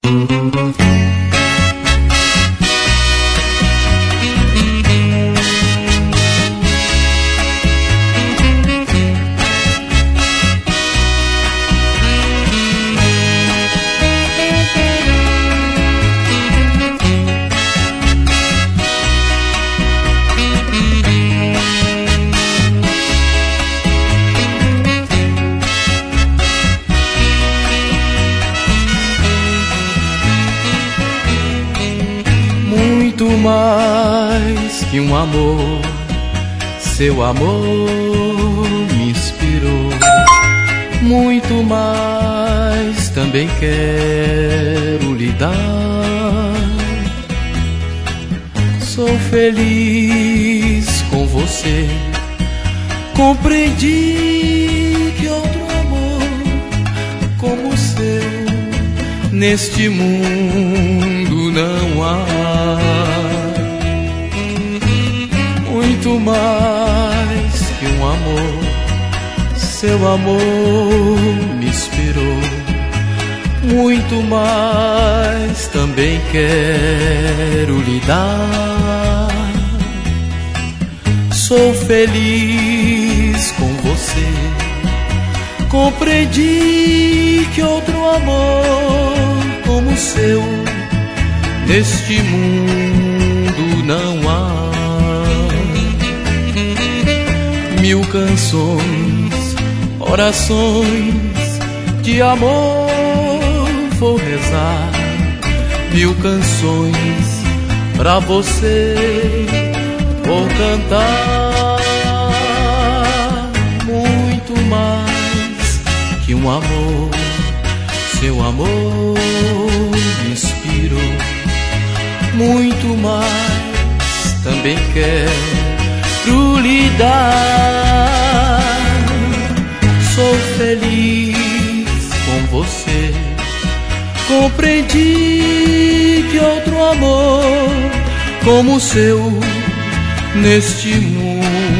Muito mais que um amor, seu amor me inspirou. Muito mais também quero lhe dar. Sou feliz com você, compreendi que outro amor como o seu neste mundo não há. Muito mais que um amor, seu amor me inspirou. Muito mais também quero lhe dar. Sou feliz com você, compreendi que outro amor como o seu neste mundo não há. Mil canções, orações de amor vou rezar. Mil canções pra você vou cantar. Muito mais que um amor, seu amor me inspirou. Muito mais também quero lhe dar. Sou feliz com você, compreendi que outro amor como o seu neste mundo